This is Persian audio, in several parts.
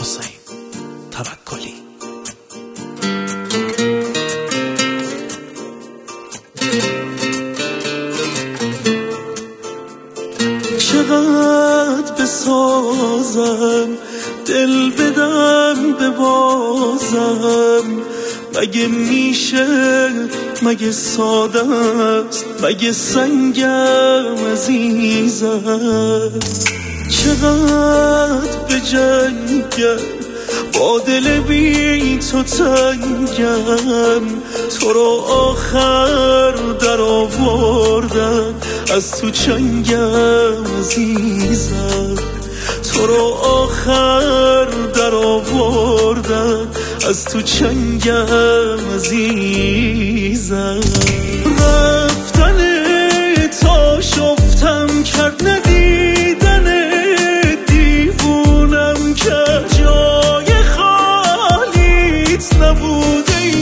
حسین توکلی. چقدر بسازم دل بدم ببازم، مگه میشه، مگه ساده است، مگه سنگم عزیزم. چقدر بجنگم با دل بی تو تنگم، تو رو آخر در آوردم از تو چنگم عزیزم. تو رو آخر در آوردم از تو چنگم عزیزم. رفتن تا شفتم کرد ندیدن دیوونم که جای خالیت نبود ای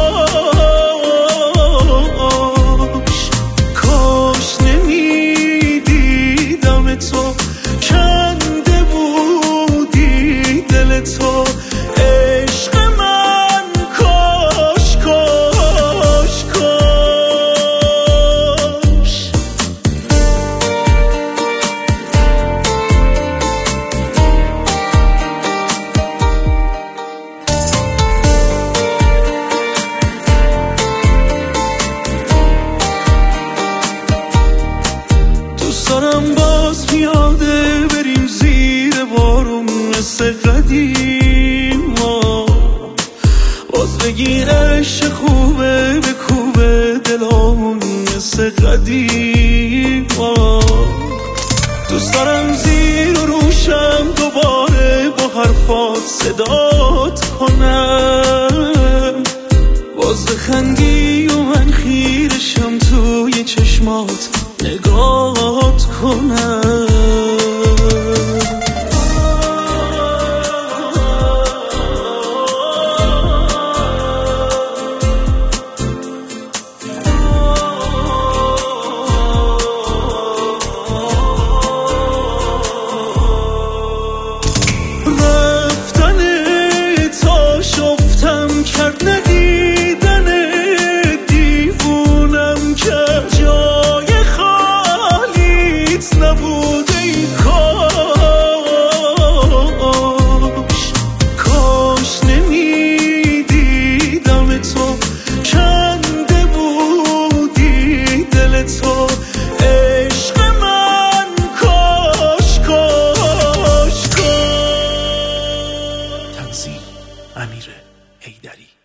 کاش نمیدیدم تو کنده بودی دل تو عشق من کاش کاش کاش. دوست دارم باز پیاده بریم زیر بارون مثل قدیما، باز بگی عشق خوبه به کوبه دلامون مثل قدیما. دوست دارم زیر و روشم دوباره با حرفات صدات کنم، باز بخندی و من خیرشم توی چشمات نگات کنم. رفتن تا شفتم کرد ندیدن دیوونم که جای خالیت نبود ای کاش نمیدیدم تو کنده بودی دل تو عشق من کاش کاش کاش. تنظیم امیر حیدری.